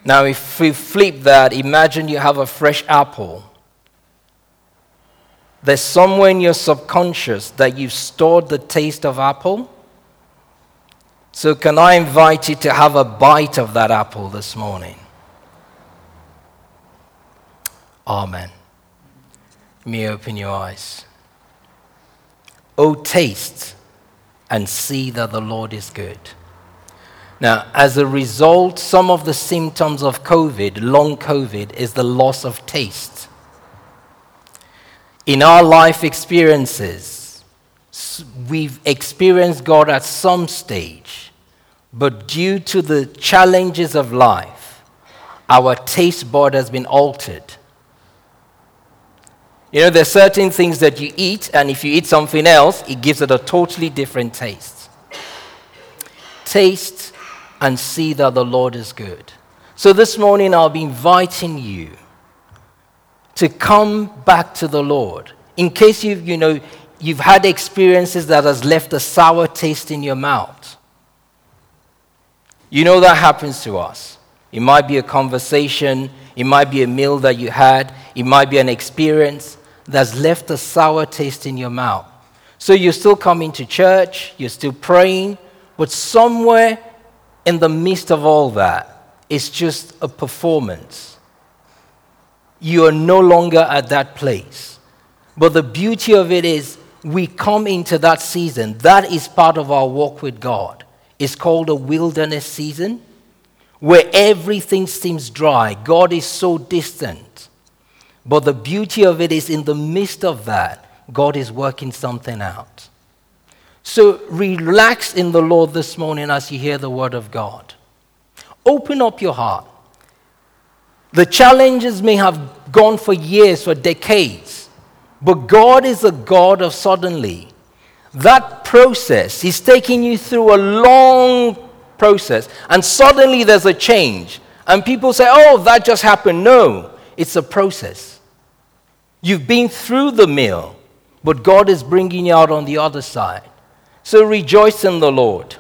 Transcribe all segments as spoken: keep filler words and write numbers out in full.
Now, if we flip that, imagine you have a fresh apple. There's somewhere in your subconscious that you've stored the taste of apple. So can I invite you to have a bite of that apple this morning? Amen. Let me open your eyes. Oh, taste and see that the Lord is good. Now, as a result, some of the symptoms of COVID, long COVID, is the loss of taste. In our life experiences, we've experienced God at some stage, but due to the challenges of life, our taste bud has been altered. You know, there are certain things that you eat, and if you eat something else, it gives it a totally different taste. Taste and see that the Lord is good. So this morning, I'll be inviting you to come back to the Lord. In case you've, you know, you've had experiences that has left a sour taste in your mouth. You know that happens to us. It might be a conversation, it might be a meal that you had, it might be an experience that's left a sour taste in your mouth. So you're still coming to church, you're still praying, but somewhere in the midst of all that, it's just a performance. You are no longer at that place. But the beauty of it is, we come into that season. That is part of our walk with God. It's called a wilderness season, where everything seems dry. God is so distant. But the beauty of it is, in the midst of that, God is working something out. So relax in the Lord this morning as you hear the word of God. Open up your heart. The challenges may have gone for years, for decades, but God is a God of suddenly. That process, He's taking you through a long process, and suddenly there's a change. And people say, oh, that just happened. No, it's a process. You've been through the mill, but God is bringing you out on the other side. So rejoice in the Lord.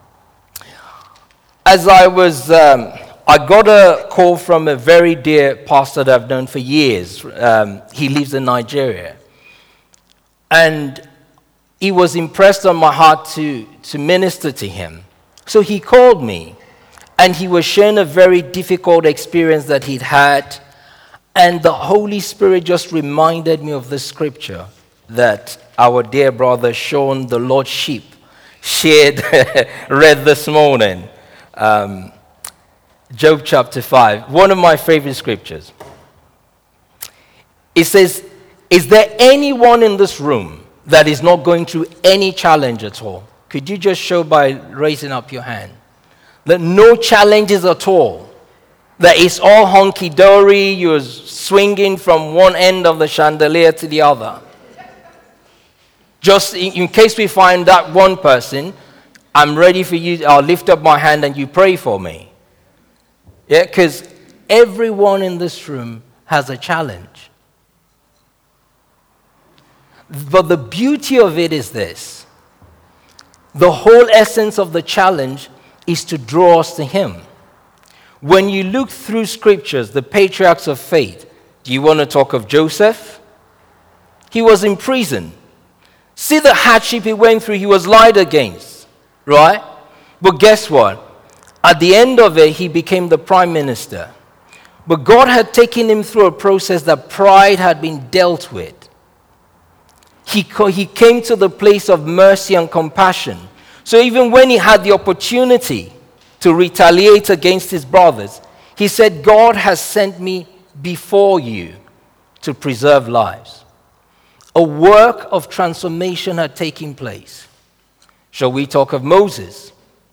As I was, um, I got a call from a very dear pastor that I've known for years. Um, he lives in Nigeria. And he was impressed on my heart to, to minister to him. So he called me, and he was sharing a very difficult experience that he'd had. And the Holy Spirit just reminded me of the scripture that our dear brother Sean, the Lord's sheep, shared, read this morning. Um, Job chapter five, one of my favorite scriptures. It says, is there anyone in this room that is not going through any challenge at all? Could you just show by raising up your hand? That no challenges at all. That it's all hunky-dory, you're swinging from one end of the chandelier to the other. Just in, in case we find that one person, I'm ready for you. I'll lift up my hand and you pray for me. Yeah, because everyone in this room has a challenge. But the beauty of it is this. The whole essence of the challenge is to draw us to Him. When you look through scriptures, the patriarchs of faith, do you want to talk of Joseph? He was in prison. See the hardship he went through. He was lied against, right? But guess what? At the end of it, he became the prime minister. But God had taken him through a process that pride had been dealt with. He, he came to the place of mercy and compassion. So even when he had the opportunity to retaliate against his brothers, he said, God has sent me before you to preserve lives. A work of transformation had taken place. Shall we talk of Moses?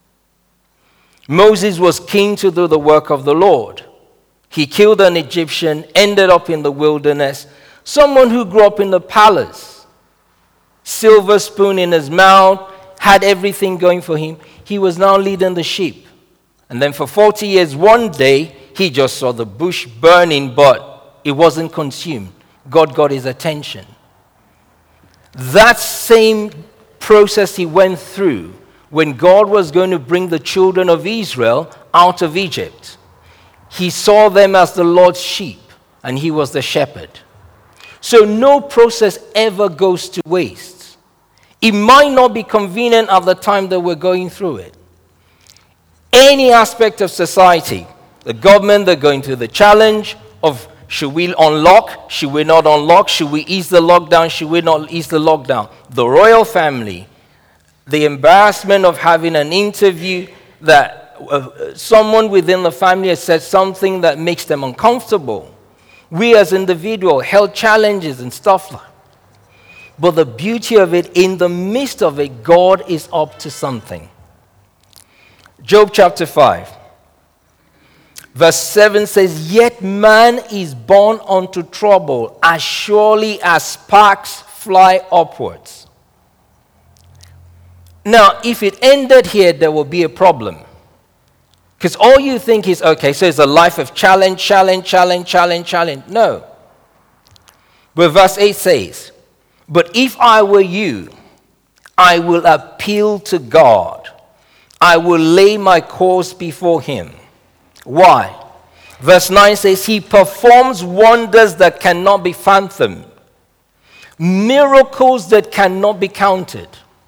Moses was keen to do the work of the Lord. He killed an Egyptian, ended up in the wilderness. Someone who grew up in the palace, silver spoon in his mouth, had everything going for him. He was now leading the sheep. And then for forty years, one day, he just saw the bush burning, but it wasn't consumed. God got his attention. That same process he went through when God was going to bring the children of Israel out of Egypt. He saw them as the Lord's sheep, and he was the shepherd. So no process ever goes to waste. It might not be convenient at the time that we're going through it. Any aspect of society, the government, they're going through the challenge of should we unlock, should we not unlock, should we ease the lockdown, should we not ease the lockdown. The royal family, the embarrassment of having an interview that uh, someone within the family has said something that makes them uncomfortable. We as individuals, health challenges and stuff like that. But the beauty of it, in the midst of it, God is up to something. Job chapter five. Verse seven says, "Yet man is born unto trouble, as surely as sparks fly upwards." Now, if it ended here, there will be a problem. Because all you think is, okay, so it's a life of challenge, challenge, challenge, challenge, challenge. No. But verse eight says, "But if I were you, I will appeal to God. I will lay my cause before him." Why? Verse nine says, "He performs wonders that cannot be fathomed, miracles that cannot be counted."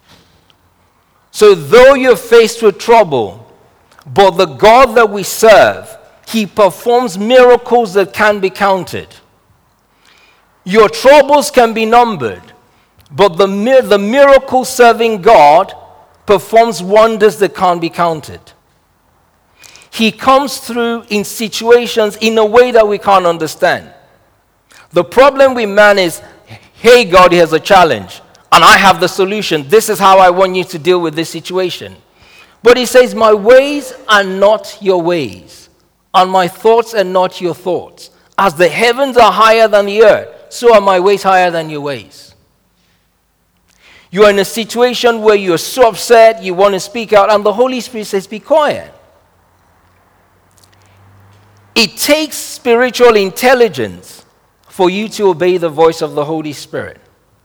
So though you're faced with trouble, but the God that we serve, he performs miracles that can be counted. Your troubles can be numbered, but the, the miracle-serving God performs wonders that can't be counted. He comes through in situations in a way that we can't understand. The problem with man is, hey, God, here's a challenge, and I have the solution. This is how I want you to deal with this situation. But he says, my ways are not your ways, and my thoughts are not your thoughts. As the heavens are higher than the earth, so are my ways higher than your ways. You are in a situation where you're so upset, you want to speak out, and the Holy Spirit says, be quiet. It takes spiritual intelligence for you to obey the voice of the Holy Spirit.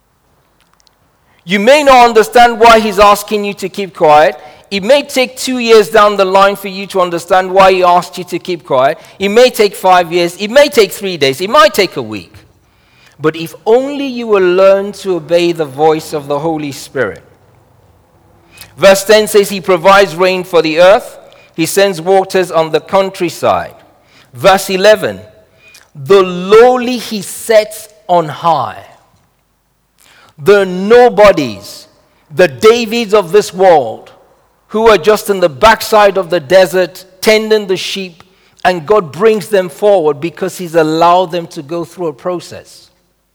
You may not understand why he's asking you to keep quiet. It may take two years down the line for you to understand why he asked you to keep quiet. It may take five years. It may take three days. It might take a week. But if only you will learn to obey the voice of the Holy Spirit. Verse ten says, he provides rain for the earth. He sends waters on the countryside. Verse eleven, the lowly he sets on high. The nobodies, the Davids of this world, who are just in the backside of the desert, tending the sheep, and God brings them forward because he's allowed them to go through a process.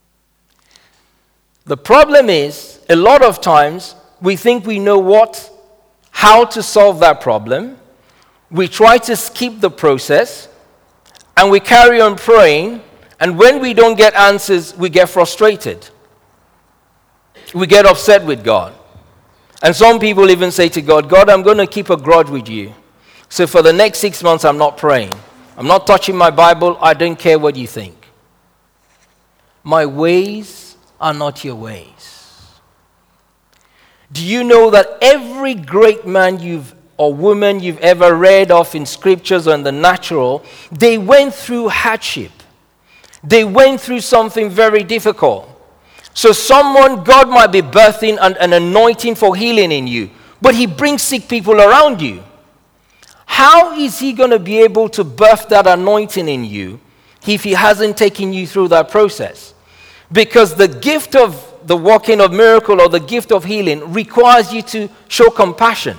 The problem is, a lot of times, we think we know what, how to solve that problem. We try to skip the process, and we carry on praying, and when we don't get answers, we get frustrated. We get upset with God. And some people even say to God, God, I'm going to keep a grudge with you. So for the next six months, I'm not praying. I'm not touching my Bible. I don't care what you think. My ways are not your ways. Do you know that every great man you've or woman you've ever read of in scriptures or in the natural, they went through hardship. They went through something very difficult. So someone, God might be birthing an, an anointing for healing in you, but he brings sick people around you. How is he going to be able to birth that anointing in you if he hasn't taken you through that process? Because the gift of the working of miracle or the gift of healing requires you to show compassion.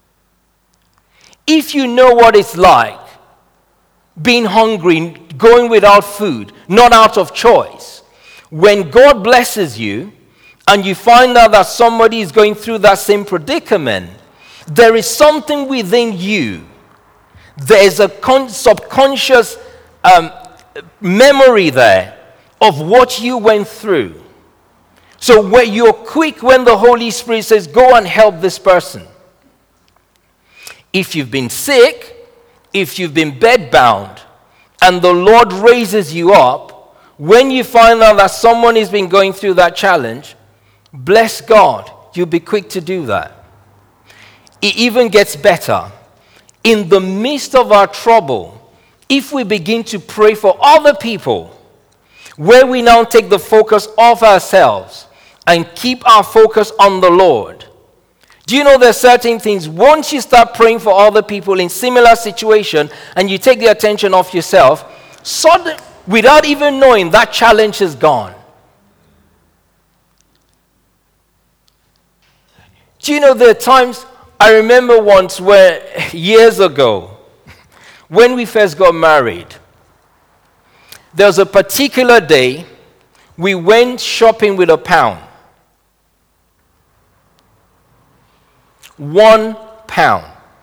If you know what it's like, being hungry, going without food, not out of choice, when God blesses you and you find out that somebody is going through that same predicament, there is something within you. There is a con- subconscious um, memory there of what you went through. So when you're quick when the Holy Spirit says, go and help this person. If you've been sick, if you've been bedbound, and the Lord raises you up, when you find out that someone has been going through that challenge, bless God, you'll be quick to do that. It even gets better. In the midst of our trouble, if we begin to pray for other people, where we now take the focus off ourselves and keep our focus on the Lord. Do you know there are certain things, once you start praying for other people in similar situation and you take the attention off yourself, suddenly, without even knowing, that challenge is gone. Do you know there are times, I remember once where, years ago, when we first got married, there was a particular day we went shopping with a pound. One pound.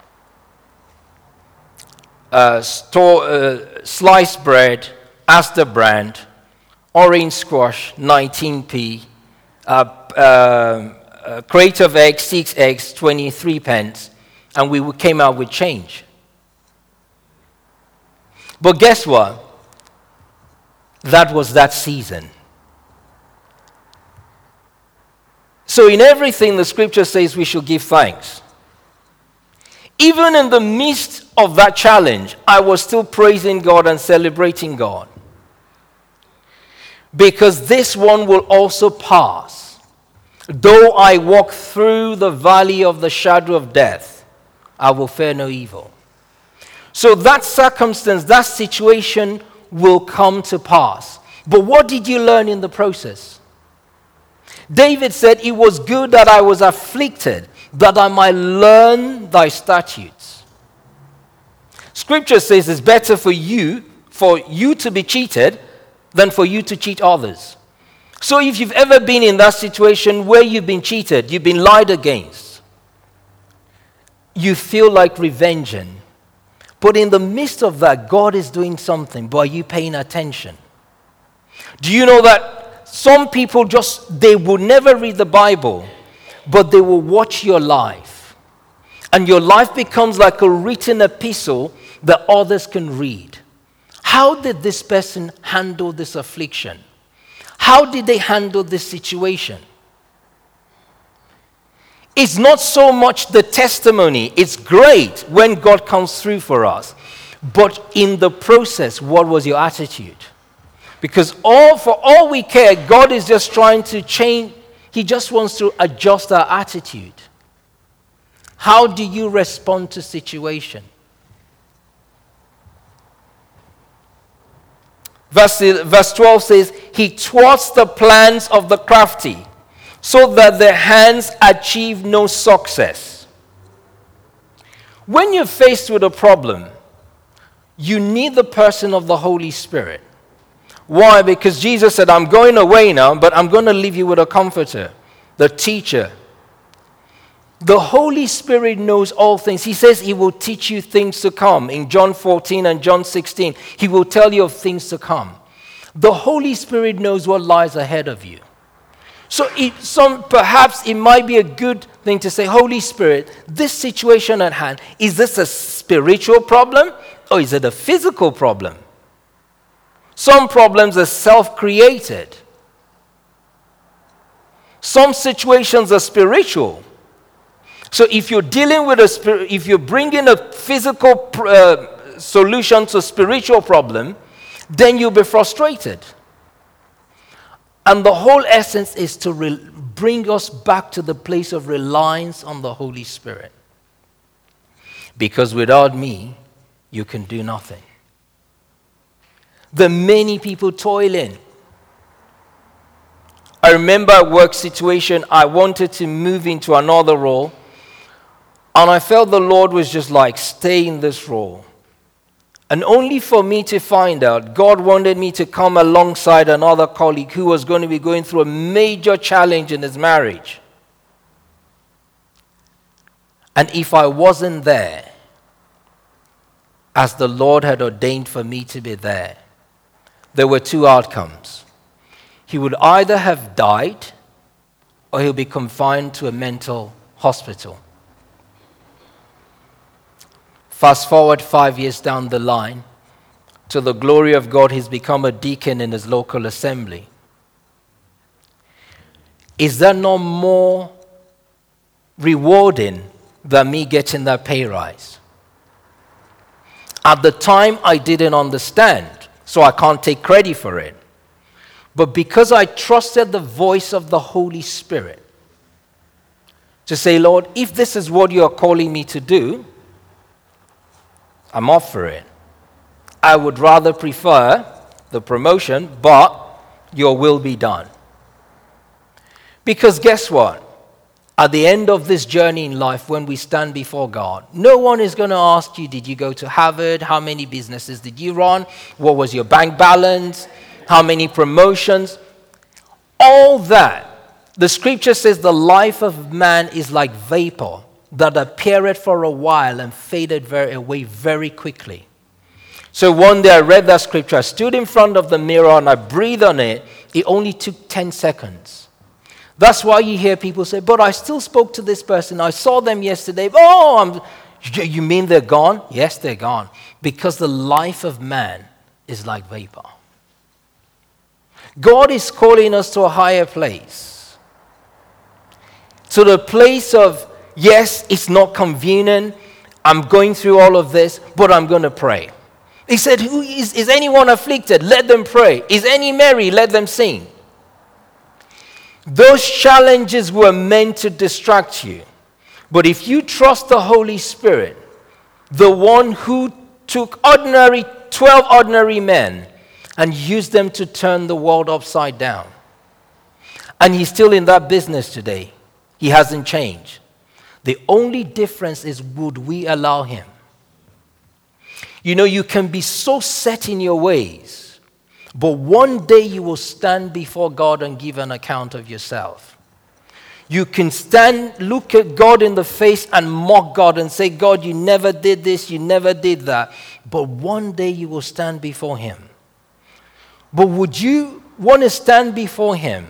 Uh, store, uh, sliced bread, Asda brand, orange squash, nineteen p, uh, uh, a crate of eggs, six eggs, twenty-three pence, and we came out with change. But guess what? That was that season. So in everything, the scripture says we should give thanks. Even in the midst of that challenge, I was still praising God and celebrating God. Because this one will also pass. Though I walk through the valley of the shadow of death, I will fear no evil. So that circumstance, that situation will come to pass. But what did you learn in the process? David said, it was good that I was afflicted, that I might learn thy statutes. Scripture says it's better for you, for you to be cheated than for you to cheat others. So if you've ever been in that situation where you've been cheated, you've been lied against, you feel like revenging. But in the midst of that, God is doing something. But are you paying attention? Do you know that some people just, they will never read the Bible, but they will watch your life. And your life becomes like a written epistle that others can read. How did this person handle this affliction? How did they handle this situation? It's not so much the testimony. It's great when God comes through for us. But in the process, what was your attitude? Because all for all we care, God is just trying to change. He just wants to adjust our attitude. How do you respond to situation? Verse, verse twelve says, he thwarts the plans of the crafty, so that their hands achieve no success. When you're faced with a problem, you need the person of the Holy Spirit. Why? Because Jesus said, I'm going away now, but I'm going to leave you with a comforter, the teacher. The Holy Spirit knows all things. He says he will teach you things to come. In John fourteen and John sixteen, he will tell you of things to come. The Holy Spirit knows what lies ahead of you. So it, some, perhaps it might be a good thing to say, Holy Spirit, this situation at hand, is this a spiritual problem or is it a physical problem? Some problems are self-created. Some situations are spiritual. So if you're dealing with a spirit, if you're bringing a physical uh, solution to a spiritual problem, then you'll be frustrated. And the whole essence is to re- bring us back to the place of reliance on the Holy Spirit. Because without me, you can do nothing. The many people toiling. I remember a work situation, I wanted to move into another role, and I felt the Lord was just like, stay in this role. And only for me to find out, God wanted me to come alongside another colleague who was going to be going through a major challenge in his marriage. And if I wasn't there, as the Lord had ordained for me to be there, there were two outcomes. He would either have died or he'll be confined to a mental hospital. Fast forward five years down the line, to the glory of God, he's become a deacon in his local assembly. Is that not more rewarding than me getting that pay rise? At the time, I didn't understand, so I can't take credit for it. But because I trusted the voice of the Holy Spirit to say, Lord, if this is what you are calling me to do, I'm off for it. I would rather prefer the promotion, but your will be done. Because guess what? At the end of this journey in life, when we stand before God, no one is going to ask you, did you go to Harvard? How many businesses did you run? What was your bank balance? How many promotions? All that. The scripture says the life of man is like vapor that appeareth for a while and faded very away very quickly. So one day I read that scripture, I stood in front of the mirror and I breathed on it. It only took ten seconds. That's why you hear people say, but I still spoke to this person. I saw them yesterday. Oh, I'm, you mean they're gone? Yes, they're gone. Because the life of man is like vapor. God is calling us to a higher place. To the place of, yes, it's not convenient. I'm going through all of this, but I'm going to pray. He said, Who is, is anyone afflicted? Let them pray. Is any merry? Let them sing. Those challenges were meant to distract you. But if you trust the Holy Spirit, the one who took ordinary, twelve ordinary men and used them to turn the world upside down, and he's still in that business today, he hasn't changed. The only difference is, would we allow him? You know, you can be so set in your ways, but one day you will stand before God and give an account of yourself. You can stand, look at God in the face and mock God and say, God, you never did this, you never did that. But one day you will stand before him. But would you want to stand before him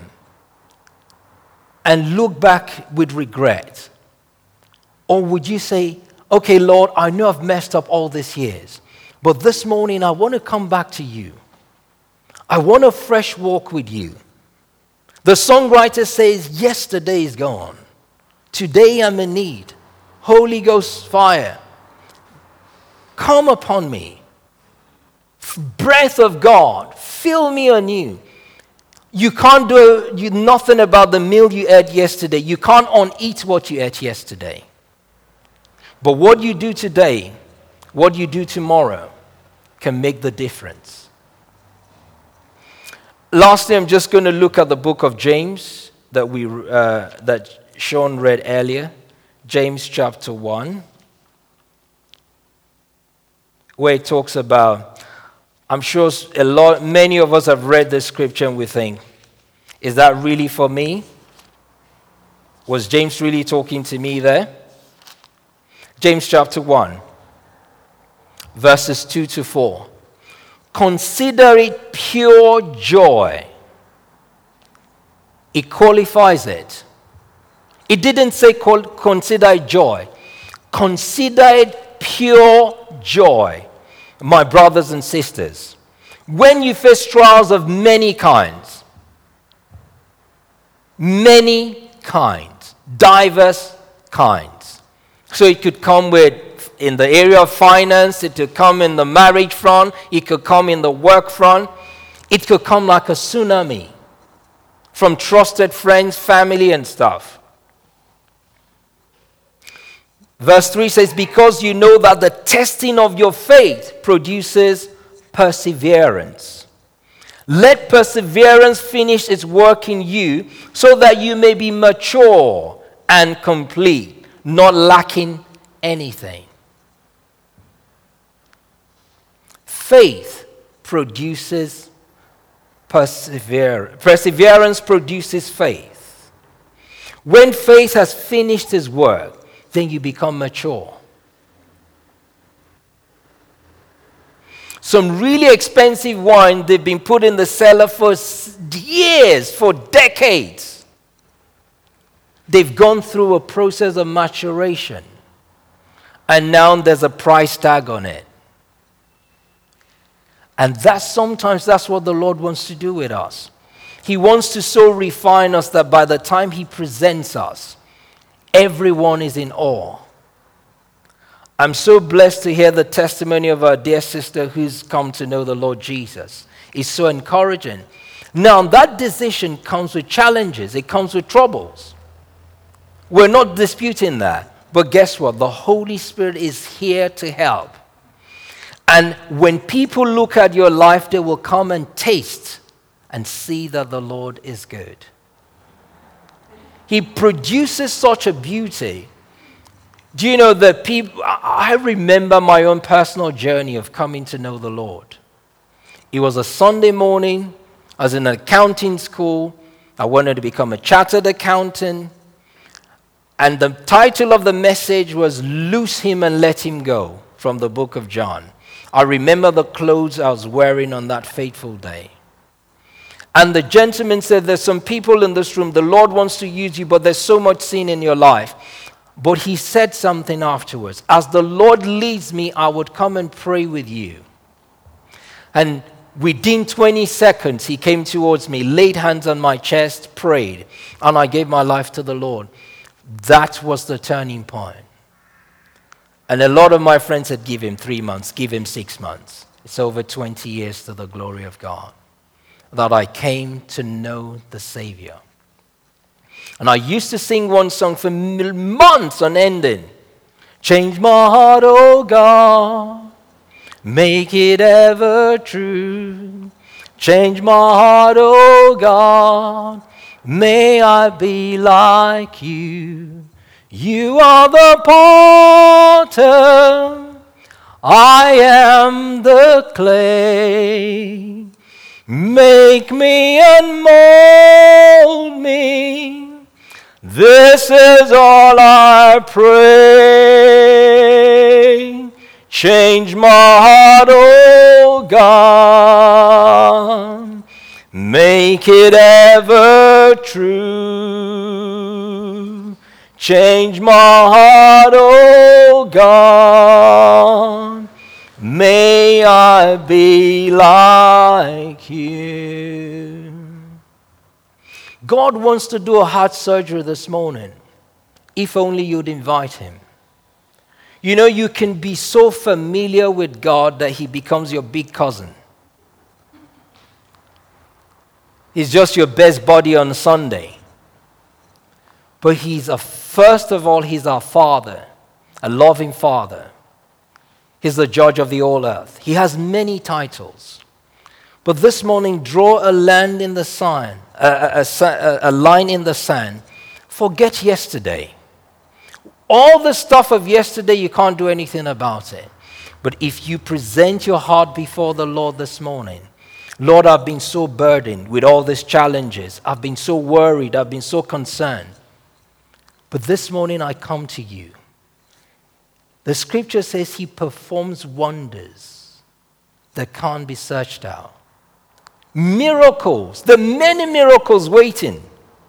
and look back with regret? Or would you say, okay, Lord, I know I've messed up all these years, but this morning I want to come back to you. I want a fresh walk with you. The songwriter says, yesterday is gone. Today I'm in need. Holy Ghost fire, come upon me. Breath of God, fill me anew. You can't do you, nothing about the meal you ate yesterday. You can't uneat what you ate yesterday. But what you do today, what you do tomorrow, can make the difference. Lastly, I'm just going to look at the book of James that we uh, that Sean read earlier, James chapter one, where it talks about. I'm sure a lot, many of us have read this scripture and we think, is that really for me? Was James really talking to me there? James chapter one, verses two to four. Consider it pure joy. It qualifies it. It didn't say consider it joy. Consider it pure joy, my brothers and sisters, when you face trials of many kinds. Many kinds. Diverse kinds. So it could come with in the area of finance, it could come in the marriage front, it could come in the work front, it could come like a tsunami from trusted friends, family, and stuff. Verse three says, because you know that the testing of your faith produces perseverance. Let perseverance finish its work in you, so that you may be mature and complete, not lacking anything. Faith produces perseverance. Perseverance produces faith. When faith has finished its work, then you become mature. Some really expensive wine, they've been put in the cellar for years, for decades. They've gone through a process of maturation. And now there's a price tag on it. And that's sometimes that's what the Lord wants to do with us. He wants to so refine us that by the time he presents us, everyone is in awe. I'm so blessed to hear the testimony of our dear sister who's come to know the Lord Jesus. It's so encouraging. Now, that decision comes with challenges. It comes with troubles. We're not disputing that. But guess what? The Holy Spirit is here to help. And when people look at your life, they will come and taste and see that the Lord is good. He produces such a beauty. Do you know that people, I remember my own personal journey of coming to know the Lord. It was a Sunday morning. I was in an accounting school. I wanted to become a chartered accountant. And the title of the message was Loose Him and Let Him Go, from the book of John. I remember the clothes I was wearing on that fateful day. And the gentleman said, there's some people in this room, the Lord wants to use you, but there's so much sin in your life. But he said something afterwards. As the Lord leads me, I would come and pray with you. And within twenty seconds, he came towards me, laid hands on my chest, prayed, and I gave my life to the Lord. That was the turning point. And a lot of my friends said, give him three months, give him six months. It's over twenty years to the glory of God that I came to know the Savior. And I used to sing one song for months on ending. Change my heart, oh God, make it ever true. Change my heart, oh God, may I be like you. You are the potter, I am the clay. Make me and mold me. This is all I pray. Change my heart, oh God. Make it ever true. Change my heart, oh God. May I be like you. God wants to do a heart surgery this morning. If only you'd invite him. You know, you can be so familiar with God that he becomes your big cousin. He's just your best buddy on Sunday. But he's a, first of all, he's our Father, a loving Father. He's the judge of the whole earth. He has many titles. But this morning, draw a line in the sand, a, a, a, a line in the sand. Forget yesterday. All the stuff of yesterday, you can't do anything about it. But if you present your heart before the Lord this morning, Lord, I've been so burdened with all these challenges. I've been so worried. I've been so concerned. But this morning, I come to you. The scripture says he performs wonders that can't be searched out. Miracles, the many miracles waiting.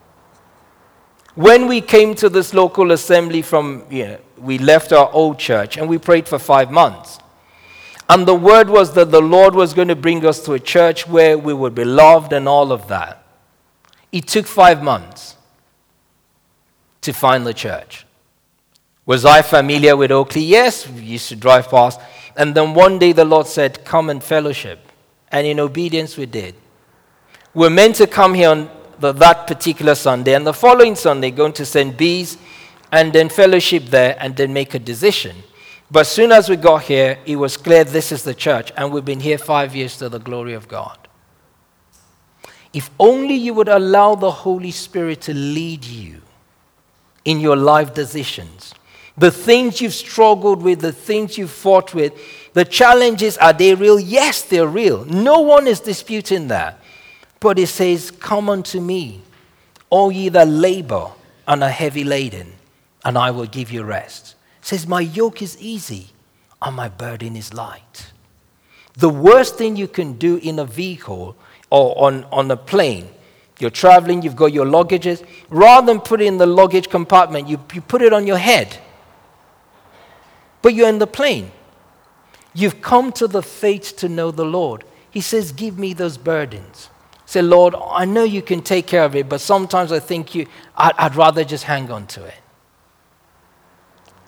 When we came to this local assembly from, you know, we left our old church and we prayed for five months. And the word was that the Lord was going to bring us to a church where we would be loved and all of that. It took five months to find the church. Was I familiar with Oakley? Yes, we used to drive past. And then one day the Lord said, come and fellowship. And in obedience we did. We're meant to come here on the, that particular Sunday. And the following Sunday, going to Saint Bees and then fellowship there and then make a decision. But as soon as we got here, it was clear this is the church. And we've been here five years to the glory of God. If only you would allow the Holy Spirit to lead you in your life decisions. The things you've struggled with, the things you've fought with, the challenges, are they real? Yes, they're real. No one is disputing that. But it says, come unto me, all ye that labor and are heavy laden, and I will give you rest. It says, my yoke is easy and my burden is light. The worst thing you can do in a vehicle or on, on a plane, you're traveling, you've got your luggages, rather than put it in the luggage compartment, you, you put it on your head. But you're in the plane. You've come to the faith to know the Lord. He says, give me those burdens. Say, Lord, I know you can take care of it, but sometimes I think you, I'd, I'd rather just hang on to it.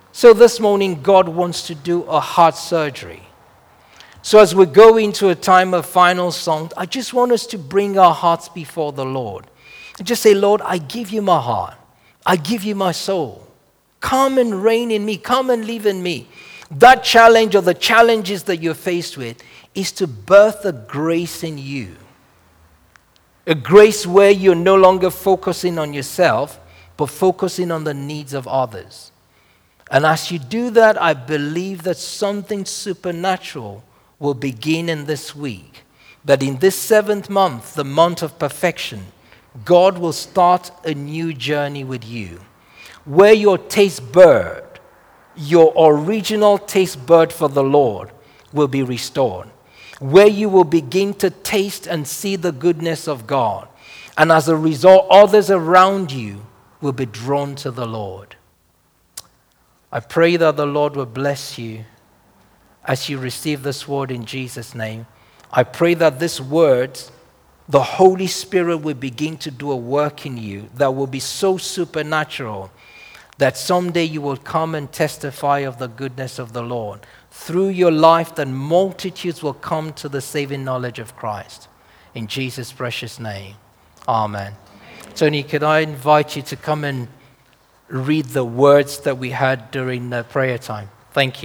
So this morning, God wants to do a heart surgery. So as we go into a time of final song, I just want us to bring our hearts before the Lord. And just say, Lord, I give you my heart. I give you my soul. Come and reign in me. Come and live in me. That challenge or the challenges that you're faced with is to birth a grace in you. A grace where you're no longer focusing on yourself, but focusing on the needs of others. And as you do that, I believe that something supernatural will begin in this week. That in this seventh month, the month of perfection, God will start a new journey with you. Where your taste bud, your original taste bud for the Lord will be restored. Where you will begin to taste and see the goodness of God. And as a result, others around you will be drawn to the Lord. I pray that the Lord will bless you as you receive this word in Jesus' name. I pray that this word, the Holy Spirit will begin to do a work in you that will be so supernatural that someday you will come and testify of the goodness of the Lord. Through your life, that multitudes will come to the saving knowledge of Christ. In Jesus' precious name, amen. Tony, could I invite you to come and read the words that we had during the prayer time? Thank you.